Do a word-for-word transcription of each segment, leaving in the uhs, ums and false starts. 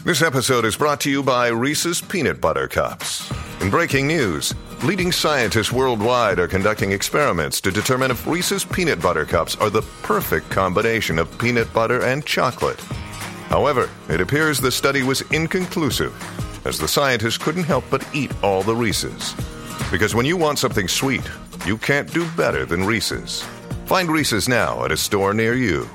This episode is brought to you by Reese's Peanut Butter Cups. In breaking news, leading scientists worldwide are conducting experiments to determine if Reese's Peanut Butter Cups are the perfect combination of peanut butter and chocolate. However, it appears the study was inconclusive, as the scientists couldn't help but eat all the Reese's. Because when you want something sweet, you can't do better than Reese's. Find Reese's now at a store near you.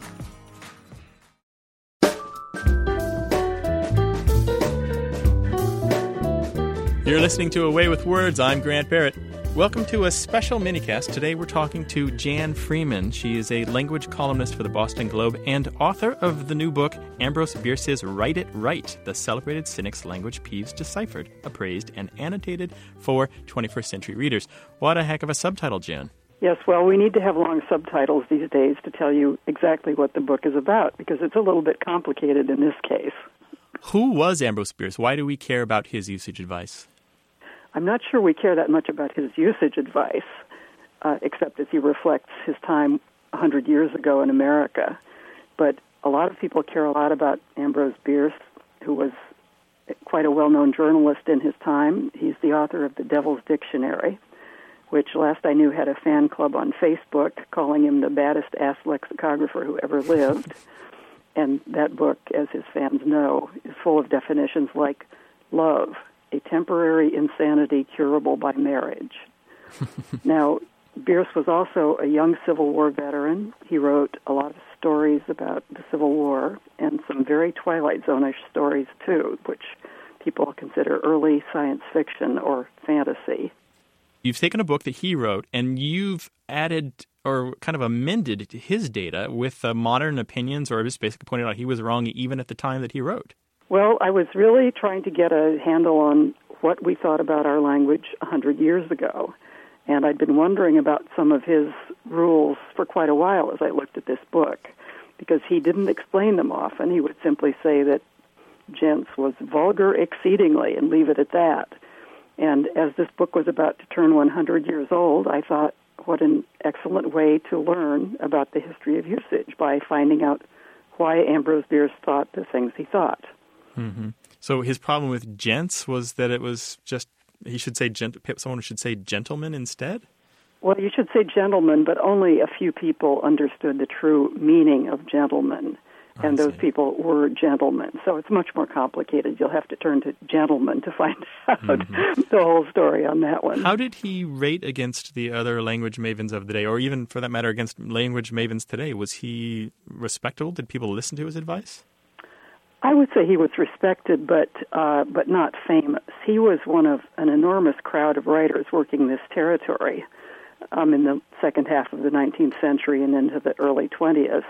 You're listening to Away with Words. I'm Grant Barrett. Welcome to a special minicast. Today we're talking to Jan Freeman. She is a language columnist for the Boston Globe and author of the new book, Ambrose Bierce's Write It Right, The Celebrated Cynic's Language Peeves Deciphered, Appraised, and Annotated for twenty-first century readers. What a heck of a subtitle, Jan. Yes, well, we need to have long subtitles these days to tell you exactly what the book is about, because it's a little bit complicated in this case. Who was Ambrose Bierce? Why do we care about his usage advice? I'm not sure we care that much about his usage advice, uh, except as he reflects his time one hundred years ago in America. But a lot of people care a lot about Ambrose Bierce, who was quite a well-known journalist in his time. He's the author of The Devil's Dictionary, which last I knew had a fan club on Facebook calling him the baddest ass lexicographer who ever lived. And that book, as his fans know, is full of definitions like love, a temporary insanity curable by marriage. Now, Bierce was also a young Civil War veteran. He wrote a lot of stories about the Civil War and some very Twilight Zone-ish stories, too, which people consider early science fiction or fantasy. You've taken a book that he wrote, and you've added or kind of amended his data with uh, modern opinions, or just basically pointed out he was wrong even at the time that he wrote. Well, I was really trying to get a handle on what we thought about our language one hundred years ago. And I'd been wondering about some of his rules for quite a while as I looked at this book, because he didn't explain them often. He would simply say that gents was vulgar exceedingly and leave it at that. And as this book was about to turn one hundred years old, I thought, what an excellent way to learn about the history of usage by finding out why Ambrose Bierce thought the things he thought. Mm-hmm. So his problem with gents was that it was just, he should say, gent- someone should say gentleman instead? Well, you should say gentleman, but only a few people understood the true meaning of gentleman, and those people were gentlemen. So it's much more complicated. You'll have to turn to gentlemen to find out mm-hmm. the whole story on that one. How did he rate against the other language mavens of the day, or even, for that matter, against language mavens today? Was he respectable? Did people listen to his advice? I would say he was respected, but uh, but not famous. He was one of an enormous crowd of writers working this territory um, in the second half of the nineteenth century and into the early twentieth.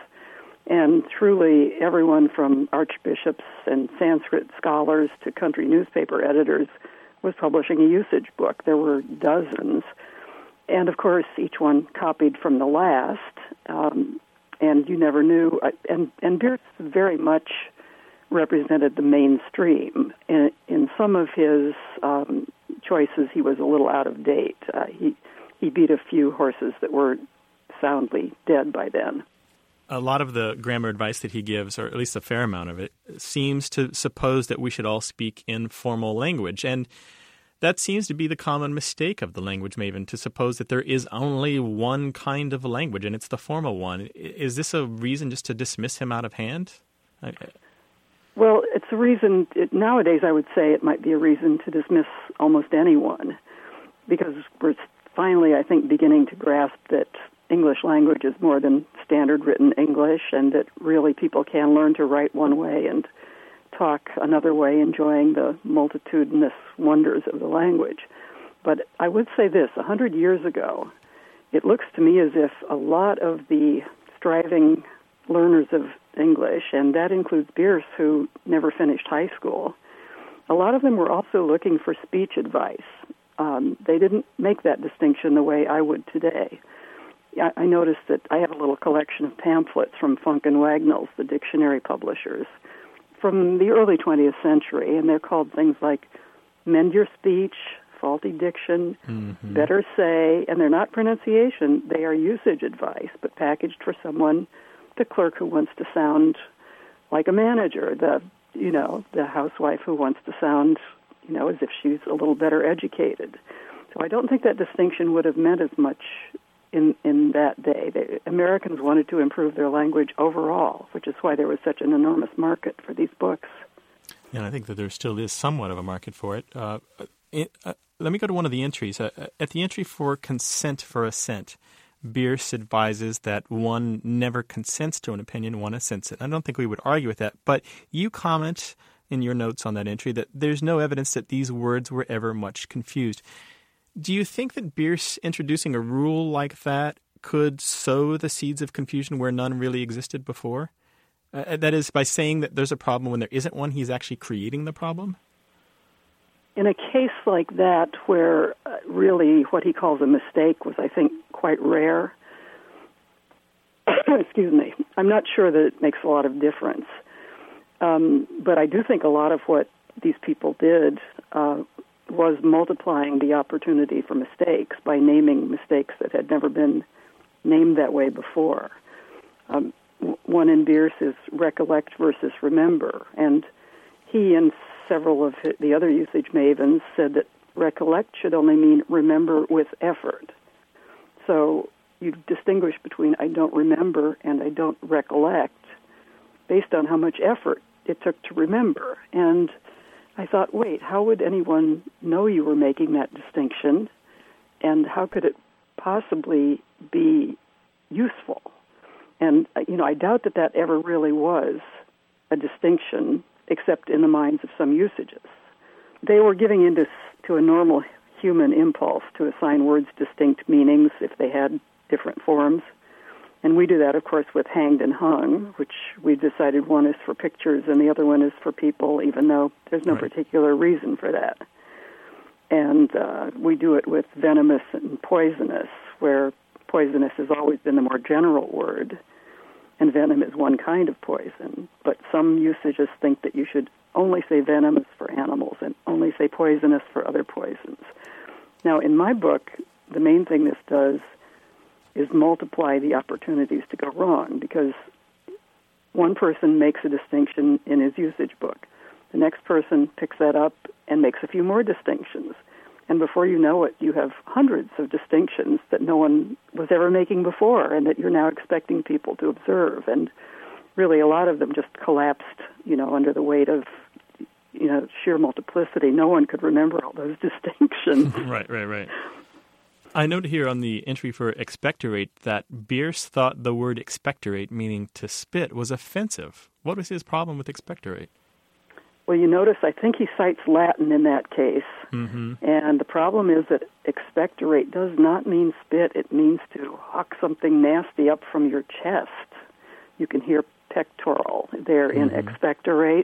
And truly, everyone from archbishops and Sanskrit scholars to country newspaper editors was publishing a usage book. There were dozens. And, of course, each one copied from the last. Um, and you never knew. And, and Bierce very much represented the mainstream. In, in some of his um, choices, he was a little out of date. Uh, he, he beat a few horses that were soundly dead by then. A lot of the grammar advice that he gives, or at least a fair amount of it, seems to suppose that we should all speak in formal language. And that seems to be the common mistake of the language maven, to suppose that there is only one kind of language, and it's the formal one. Is this a reason just to dismiss him out of hand? I, Well, it's a reason, it, nowadays I would say it might be a reason to dismiss almost anyone, because we're finally, I think, beginning to grasp that English language is more than standard written English, and that really people can learn to write one way and talk another way, enjoying the multitudinous wonders of the language. But I would say this, a hundred years ago, it looks to me as if a lot of the striving learners of English, and that includes Bierce, who never finished high school, a lot of them were also looking for speech advice. Um, they didn't make that distinction the way I would today. I, I noticed that I have a little collection of pamphlets from Funk and Wagnalls, the dictionary publishers, from the early twentieth century, and they're called things like Mend Your Speech, Faulty Diction, mm-hmm. Better Say, and they're not pronunciation, they are usage advice, but packaged for someone, the clerk who wants to sound like a manager, the you know, the housewife who wants to sound, you know, as if she's a little better educated. So I don't think that distinction would have meant as much in in that day. The Americans wanted to improve their language overall, which is why there was such an enormous market for these books. And I think that there still is somewhat of a market for it. Uh, it uh, let me go to one of the entries. Uh, at the entry for consent for assent, Bierce advises that one never consents to an opinion, one assents it. I don't think we would argue with that, but you comment in your notes on that entry that there's no evidence that these words were ever much confused. Do you think that Bierce introducing a rule like that could sow the seeds of confusion where none really existed before? Uh, that is, by saying that there's a problem when there isn't one, he's actually creating the problem? In a case like that, where uh, really what he calls a mistake was, I think, quite rare, excuse me, I'm not sure that it makes a lot of difference. Um, but I do think a lot of what these people did uh, was multiplying the opportunity for mistakes by naming mistakes that had never been named that way before. Um, one in Bierce is recollect versus remember, and he and several of the other usage mavens said that recollect should only mean remember with effort. So you distinguish between I don't remember and I don't recollect based on how much effort it took to remember. And I thought, wait, how would anyone know you were making that distinction, and how could it possibly be useful? And, you know, I doubt that that ever really was a distinction, except in the minds of some usages. They were giving in to, to a normal human impulse to assign words distinct meanings if they had different forms. And we do that, of course, with hanged and hung, which we decided one is for pictures and the other one is for people, even though there's no right. particular reason for that. And uh, we do it with venomous and poisonous, where poisonous has always been the more general word, and venom is one kind of poison. But some usages think that you should only say venomous for animals and only say poisonous for other poisons. Now, in my book, the main thing this does is multiply the opportunities to go wrong, because one person makes a distinction in his usage book. The next person picks that up and makes a few more distinctions. And before you know it, you have hundreds of distinctions that no one was ever making before and that you're now expecting people to observe. And really, a lot of them just collapsed, you know, under the weight of, you know, sheer multiplicity. No one could remember all those distinctions. Right, right, right. I note here on the entry for expectorate that Bierce thought the word expectorate, meaning to spit, was offensive. What was his problem with expectorate? Well, you notice, I think he cites Latin in that case. Mm-hmm. And the problem is that expectorate does not mean spit. It means to hawk something nasty up from your chest. You can hear pectoral there in mm-hmm. expectorate.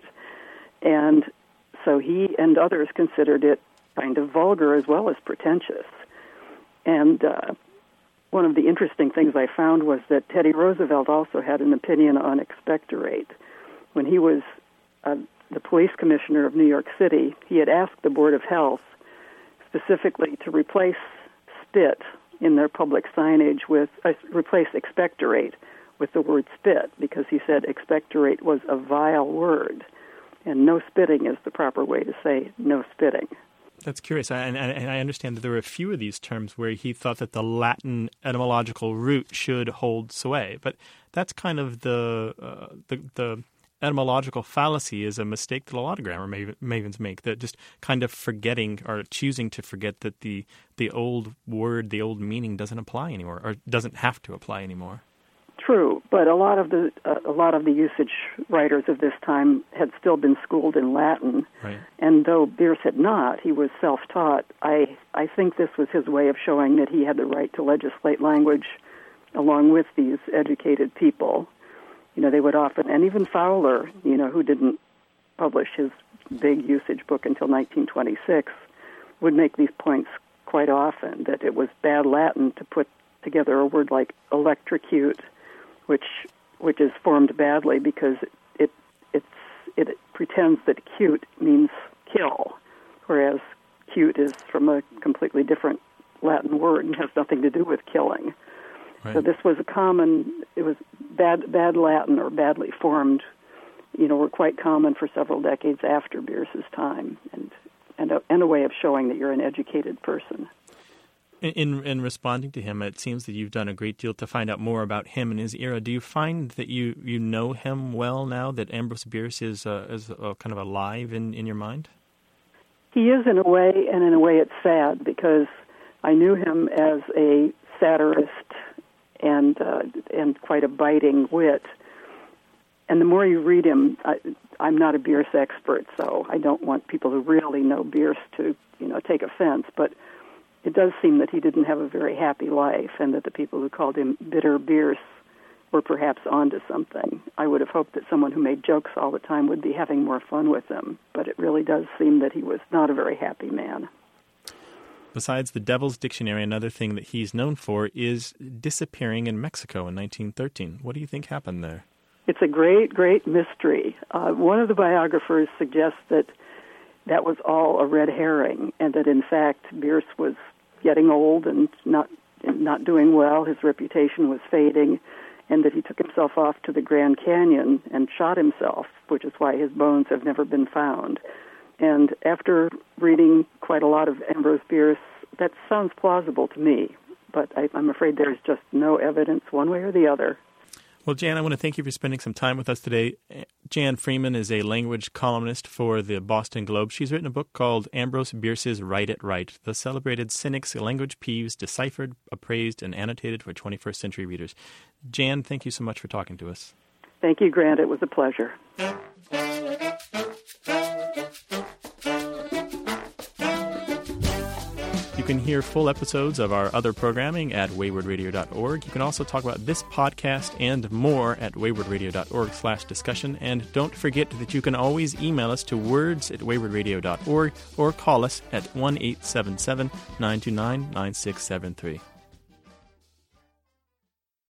And so he and others considered it kind of vulgar as well as pretentious. And uh, one of the interesting things I found was that Teddy Roosevelt also had an opinion on expectorate. When he was uh, the police commissioner of New York City, he had asked the Board of Health specifically to replace spit in their public signage with, uh, replace expectorate with the word spit, because he said expectorate was a vile word, and no spitting is the proper way to say no spitting. That's curious, and, and I understand that there were a few of these terms where he thought that the Latin etymological root should hold sway, but that's kind of the uh, the, the etymological fallacy is a mistake that a lot of grammar mav- mavens make, that just kind of forgetting or choosing to forget that the the old word, the old meaning doesn't apply anymore, or doesn't have to apply anymore. True, but a lot of the uh, a lot of the usage writers of this time had still been schooled in Latin, right. And though Bierce had not, he was self-taught. I I think this was his way of showing that he had the right to legislate language along with these educated people. You know, they would often, and even Fowler, you know, who didn't publish his big usage book until nineteen twenty-six, would make these points quite often, that it was bad Latin to put together a word like electrocute, which which is formed badly because it it's it pretends that cute means kill, whereas cute is from a completely different Latin word and has nothing to do with killing. Right. So this was a common, it was bad bad Latin or badly formed you know, were quite common for several decades after Bierce's time, and and a, and a way of showing that you're an educated person. In, in responding to him, it seems that you've done a great deal to find out more about him and his era. Do you find that you, you know him well now, that Ambrose Bierce is, uh, is uh, kind of alive in, in your mind? He is in a way, and in a way it's sad, because I knew him as a satirist and uh, and quite a biting wit. And the more you read him, I, I'm not a Bierce expert, so I don't want people who really know Bierce to, you know, take offense, but it does seem that he didn't have a very happy life, and that the people who called him Bitter Bierce were perhaps onto something. I would have hoped that someone who made jokes all the time would be having more fun with him, but it really does seem that he was not a very happy man. Besides the Devil's Dictionary, another thing that he's known for is disappearing in Mexico in nineteen thirteen. What do you think happened there? It's a great, great mystery. Uh, one of the biographers suggests that that was all a red herring, and that in fact Bierce was getting old and not not doing well. His reputation was fading, and that he took himself off to the Grand Canyon and shot himself, which is why his bones have never been found. And after reading quite a lot of Ambrose Bierce, that sounds plausible to me, but I, I'm afraid there's just no evidence one way or the other. Well, Jan, I want to thank you for spending some time with us today. Jan Freeman is a language columnist for the Boston Globe. She's written a book called Ambrose Bierce's Write It Right, the celebrated cynic's language peeves deciphered, appraised, and annotated for twenty-first century readers. Jan, thank you so much for talking to us. Thank you, Grant. It was a pleasure. You can hear full episodes of our other programming at wayward radio dot org. You can also talk about this podcast and more at wayward radio dot org slash discussion. And don't forget that you can always email us to words at wayward radio dot org or call us at one eight seven seven, nine two nine, nine six seven three.